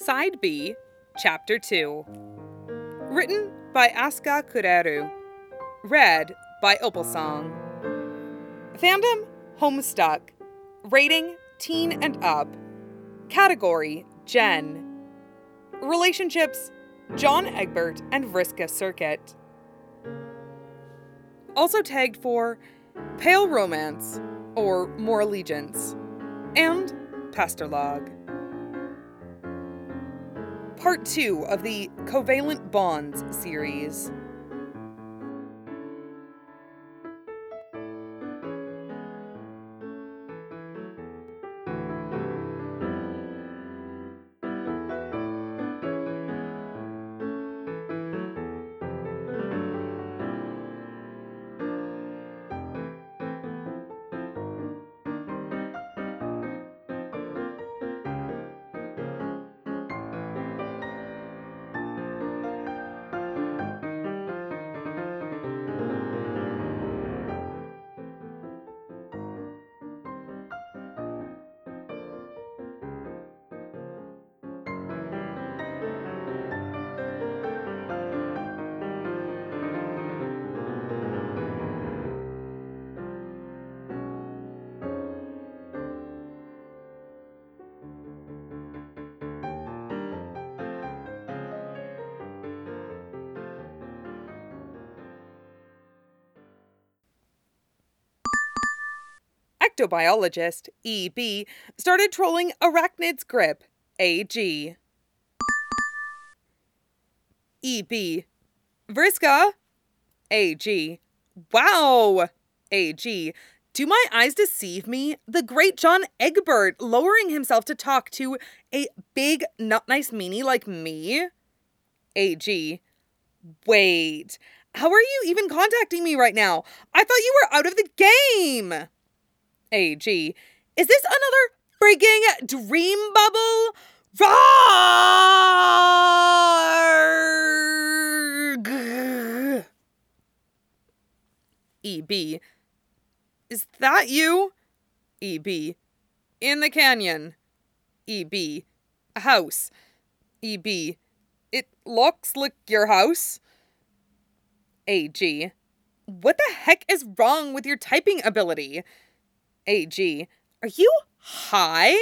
Side B, Chapter 2. Written by Aska Kureru. Read by Opalsong. Fandom, Homestuck. Rating, teen and up. Category, Gen. Relationships, John Egbert and Vriska Circuit. Also tagged for Pale Romance, or More Allegiance, and Pastor Log. Part 2 of the Covalent Bonds series. Ectobiologist, E.B., started trolling Arachnid's Grip, A.G. E.B. Vriska, A.G. Wow, A.G. Do my eyes deceive me? The great John Egbert lowering himself to talk to a big, not nice meanie like me? A.G. Wait, how are you even contacting me right now? I thought you were out of the game! A.G. Is this another frigging dream bubble? Rargh! E.B. Is that you? E.B. In the canyon. E.B. A house. E.B. It looks like your house. A.G. What the heck is wrong with your typing ability? A.G. Are you high?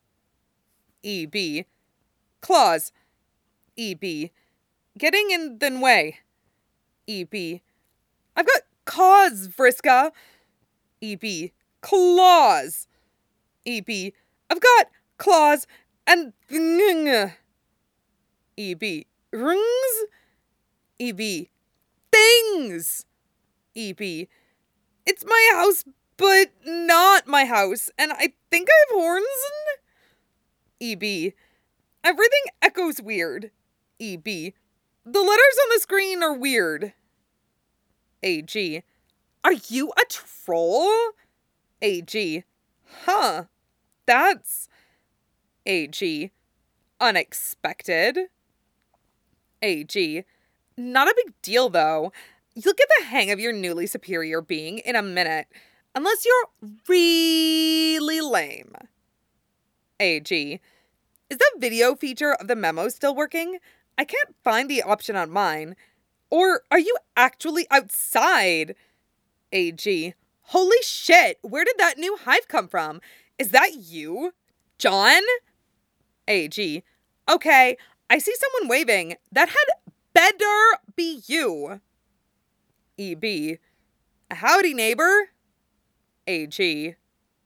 E.B. Claws. E.B. Getting in the way. E.B. I've got cause, Vriska. E.B. Claws. E.B. I've got claws and E.B. Rings. E.B. Things. E.B. It's my house, but not my house, and I think I have horns. E.B. Everything echoes weird. E.B. The letters on the screen are weird. A.G. Are you a troll? A.G. Huh. That's... A.G. Unexpected. A.G. Not a big deal, though. You'll get the hang of your newly superior being in a minute. Unless you're really lame. A.G. Is the video feature of the memo still working? I can't find the option on mine. Or are you actually outside? A.G. Holy shit, where did that new hive come from? Is that you? John? A.G. Okay, I see someone waving. That had better be you. E.B. Howdy, neighbor. A.G.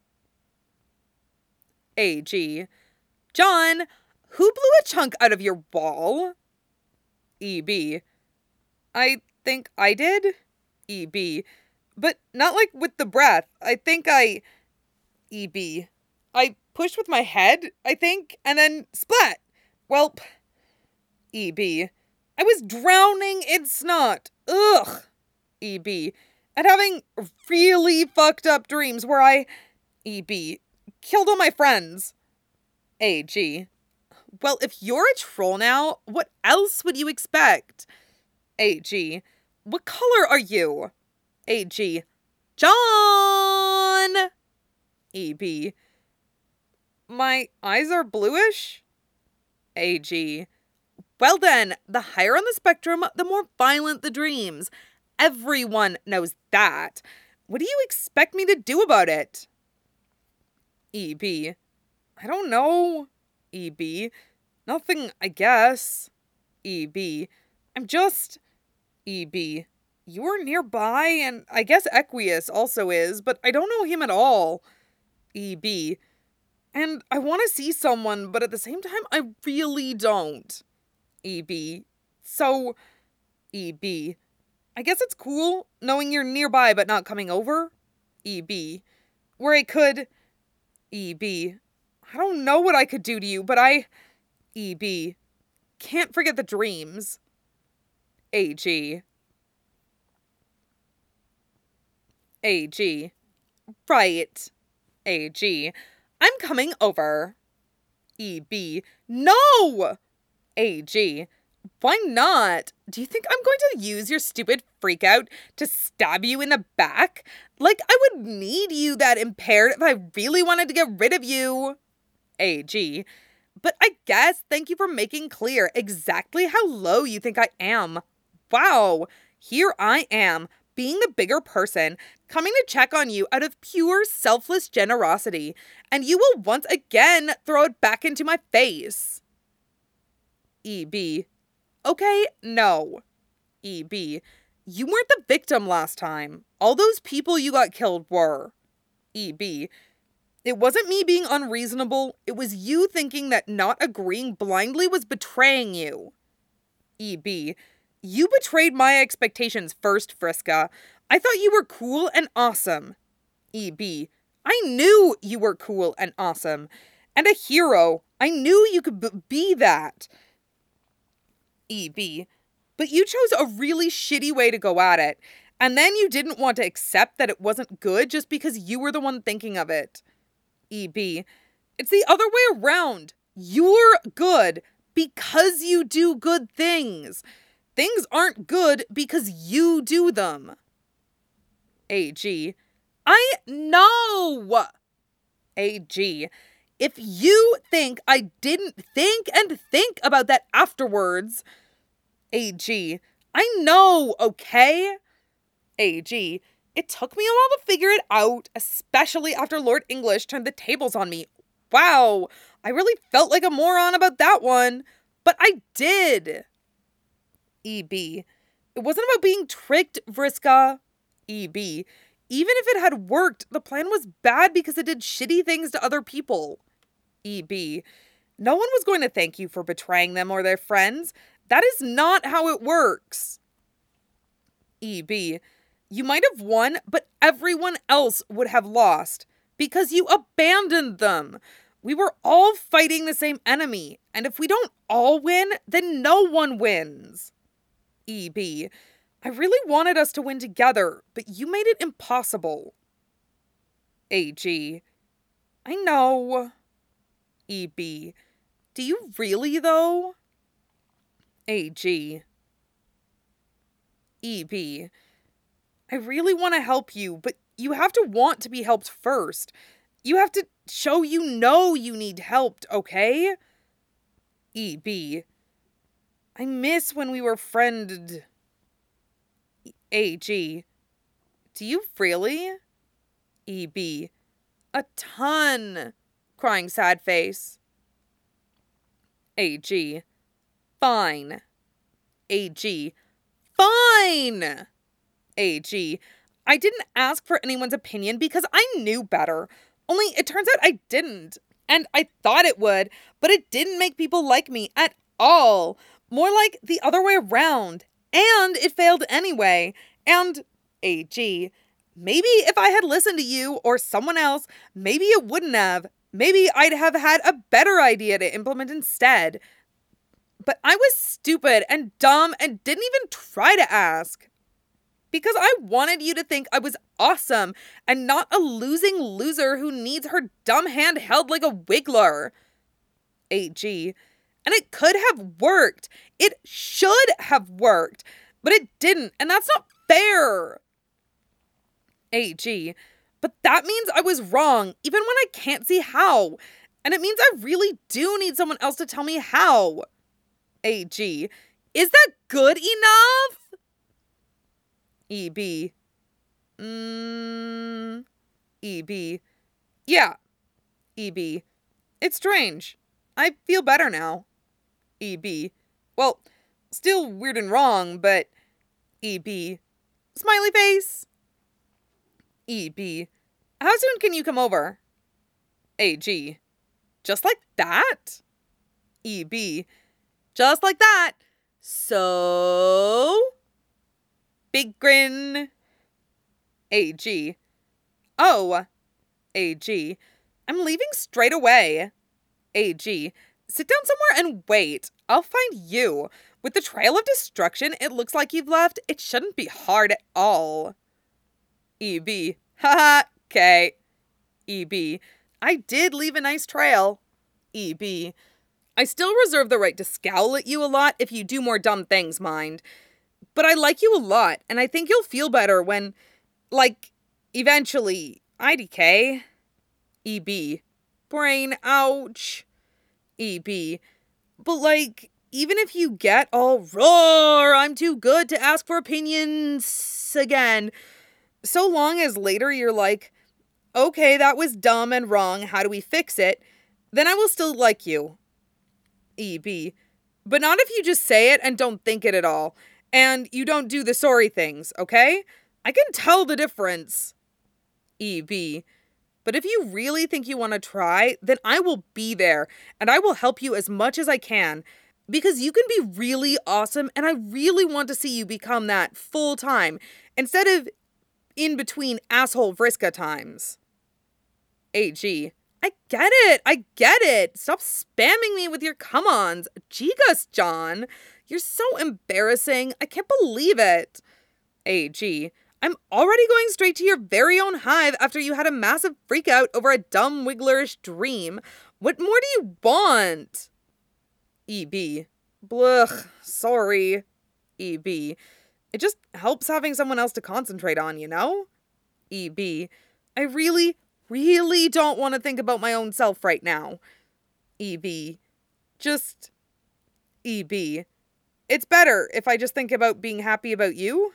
A.G. John, who blew a chunk out of your wall? E.B. I think I did. E.B. But not like with the breath. I think I... E.B. I pushed with my head, I think, and then splat. Welp. E.B. I was drowning in snot. Ugh. E.B. And having really fucked up dreams where I... E.B. Killed all my friends. A.G. Well, if you're a troll now, what else would you expect? A.G. What color are you? A.G. John! E.B. My eyes are bluish? AG. Well then, the higher on the spectrum, the more violent the dreams. Everyone knows that. What do you expect me to do about it? EB. I don't know. EB. Nothing, I guess. EB. I'm just... EB. You're nearby, and I guess Equius also is, but I don't know him at all. EB. And I want to see someone, but at the same time, I really don't. EB. So, EB. I guess it's cool knowing you're nearby but not coming over. EB. Where I could... EB. I don't know what I could do to you, but EB. Can't forget the dreams. AG. AG. Right. AG. I'm coming over. EB. No! AG. Why not? Do you think I'm going to use your stupid freakout to stab you in the back? Like, I would need you that impaired if I really wanted to get rid of you. AG. But I guess thank you for making clear exactly how low you think I am. Wow. Here I am, being the bigger person, coming to check on you out of pure selfless generosity, and you will once again throw it back into my face. EB. Okay, no. EB. You weren't the victim last time. All those people you got killed were. EB. It wasn't me being unreasonable. It was you thinking that not agreeing blindly was betraying you. EB. You betrayed my expectations first, Vriska. I thought you were cool and awesome. EB. I knew you were cool and awesome. And a hero. I knew you could be that. EB. But you chose a really shitty way to go at it. And then you didn't want to accept that it wasn't good just because you were the one thinking of it. EB. It's the other way around. You're good because you do good things. Things aren't good because you do them. AG. I know. AG. If you think I didn't think about that afterwards. AG. I know, okay? AG. It took me a while to figure it out, especially after Lord English turned the tables on me. Wow, I really felt like a moron about that one. But I did. EB. It wasn't about being tricked, Vriska. EB. Even if it had worked, the plan was bad because it did shitty things to other people. EB. No one was going to thank you for betraying them or their friends. That is not how it works. EB. You might have won, but everyone else would have lost because you abandoned them. We were all fighting the same enemy, and if we don't all win, then no one wins. EB. I really wanted us to win together, but you made it impossible. AG. I know. EB. Do you really, though? AG. EB. I really want to help you, but you have to want to be helped first. You have to show you know you need help, okay? EB. I miss when we were friended. AG. Do you really? EB. A ton. Crying sad face. AG. Fine. AG. Fine! AG. I didn't ask for anyone's opinion because I knew better. Only it turns out I didn't. And I thought it would, but it didn't make people like me at all. More like the other way around. And it failed anyway. And AG. Maybe if I had listened to you or someone else, maybe it wouldn't have. Maybe I'd have had a better idea to implement instead. But I was stupid and dumb and didn't even try to ask. Because I wanted you to think I was awesome and not a losing loser who needs her dumb hand held like a wiggler. AG. And it could have worked. It should have worked. But it didn't, and that's not fair. AG. But that means I was wrong, even when I can't see how. and it means I really do need someone else to tell me how. AG, is that good enough? EB, EB, yeah. EB, it's strange. I feel better now. EB, well, still weird and wrong, but EB, smiley face. EB, how soon can you come over? AG, just like that? EB, just like that. So, big grin. AG, oh. AG, I'm leaving straight away. AG, sit down somewhere and wait. I'll find you. With the trail of destruction it looks like you've left, it shouldn't be hard at all. EB, haha, okay. EB, I did leave a nice trail. EB, I still reserve the right to scowl at you a lot if you do more dumb things, mind. But I like you a lot, and I think you'll feel better when, like, eventually, IDK. EB, brain, ouch. EB, but like, even if you get all roar, I'm too good to ask for opinions again, so long as later you're like, okay, that was dumb and wrong, how do we fix it? Then I will still like you. EB, but not if you just say it and don't think it at all, and you don't do the sorry things, okay? I can tell the difference. EB, but if you really think you want to try, then I will be there, and I will help you as much as I can, because you can be really awesome, and I really want to see you become that full time, instead of in between asshole Vriska times. AG, I get it. Stop spamming me with your come-ons. Gigas, John. You're so embarrassing. I can't believe it. AG, I'm already going straight to your very own hive after you had a massive freakout over a dumb wigglerish dream. What more do you want? EB, blech, sorry. EB, it just helps having someone else to concentrate on, you know? EB, I really don't want to think about my own self right now. EB, just... EB, it's better if I just think about being happy about you?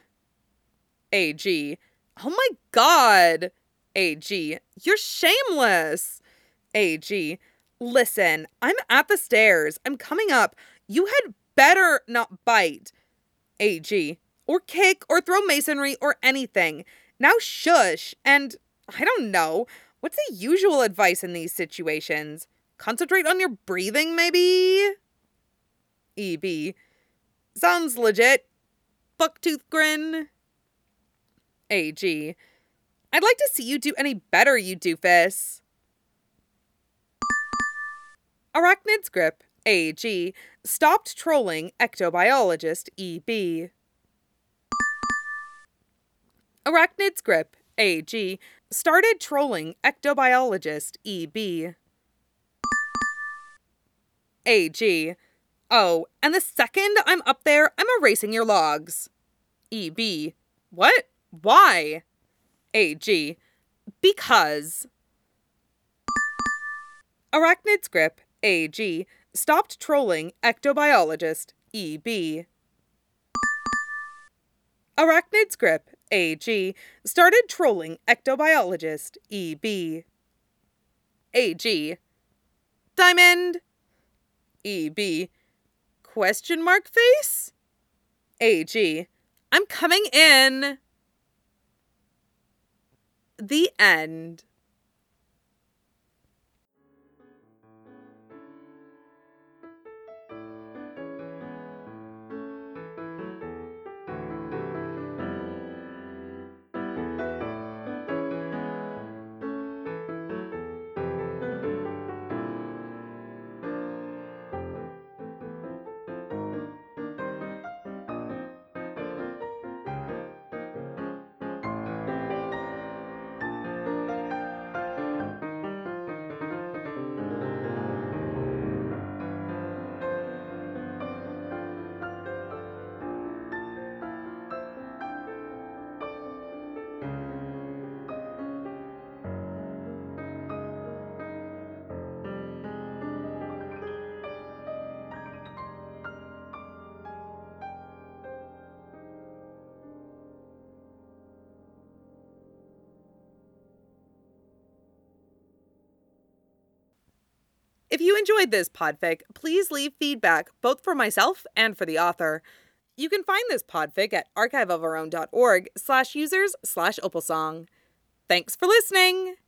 AG, oh my god. AG, you're shameless. AG, listen, I'm at the stairs. I'm coming up. You had better not bite. AG, or kick or throw masonry or anything. Now shush. And I don't know. What's the usual advice in these situations? Concentrate on your breathing, maybe? EB, sounds legit. Bucktooth grin. AG, I'd like to see you do any better, you doofus. Arachnid's grip. AG, stopped trolling ectobiologist EB. Arachnid's grip. AG, started trolling ectobiologist EB. AG, oh, and the second I'm up there, I'm erasing your logs. EB, what? Why? AG, because. Arachnid's grip. AG, stopped trolling ectobiologist EB. Arachnid's grip. AG, started trolling ectobiologist EB. AG, Diamond. EB, question mark face? AG, I'm coming in. The end. you enjoyed this podfic, please leave feedback both for myself and for the author. You can find this podfic at archiveofourown.org/users/opalsong. Thanks for listening!